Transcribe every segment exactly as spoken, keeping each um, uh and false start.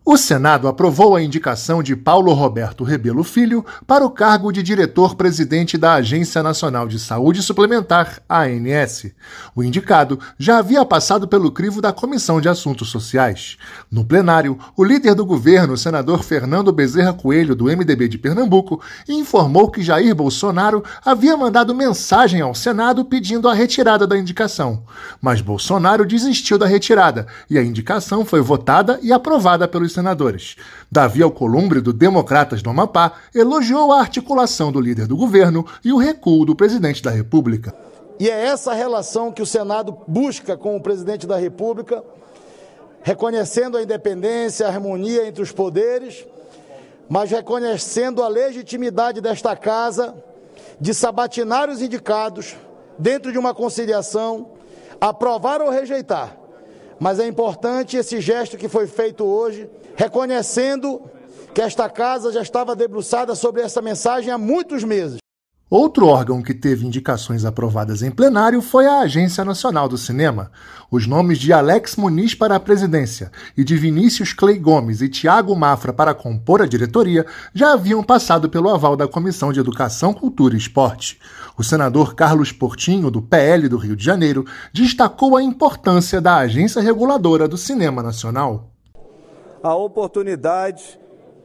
O Senado aprovou a indicação de Paulo Roberto Rebelo Filho para o cargo de diretor-presidente da Agência Nacional de Saúde Suplementar, A N S. O indicado já havia passado pelo crivo da Comissão de Assuntos Sociais. No plenário, o líder do governo, o senador Fernando Bezerra Coelho, do M D B de Pernambuco, informou que Jair Bolsonaro havia mandado mensagem ao Senado pedindo a retirada da indicação. Mas Bolsonaro desistiu da retirada e a indicação foi votada e aprovada pelos senadores. Davi Alcolumbre, do Democratas do Amapá, elogiou a articulação do líder do governo e o recuo do presidente da República. E é essa relação que o Senado busca com o presidente da República, reconhecendo a independência, a harmonia entre os poderes, mas reconhecendo a legitimidade desta casa de sabatinar os indicados dentro de uma conciliação, aprovar ou rejeitar. Mas é importante esse gesto que foi feito hoje, reconhecendo que esta casa já estava debruçada sobre essa mensagem há muitos meses. Outro órgão que teve indicações aprovadas em plenário foi a Agência Nacional do Cinema. Os nomes de Alex Muniz para a presidência e de Vinícius Clay Gomes e Tiago Mafra para compor a diretoria já haviam passado pelo aval da Comissão de Educação, Cultura e Esporte. O senador Carlos Portinho, do P L do Rio de Janeiro, destacou a importância da agência reguladora do cinema nacional. A oportunidade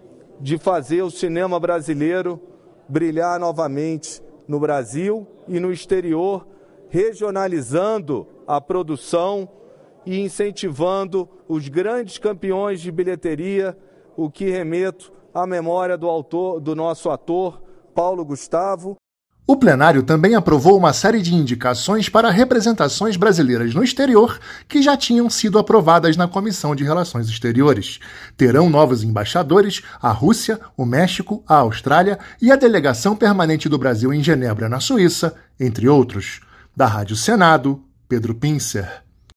de fazer o cinema brasileiro brilhar novamente no Brasil e no exterior, regionalizando a produção e incentivando os grandes campeões de bilheteria, o que remeto à memória do autor, do nosso ator, Paulo Gustavo. O plenário também aprovou uma série de indicações para representações brasileiras no exterior que já tinham sido aprovadas na Comissão de Relações Exteriores. Terão novos embaixadores a Rússia, o México, a Austrália e a Delegação Permanente do Brasil em Genebra, na Suíça, entre outros. Da Rádio Senado, Pedro Pincer.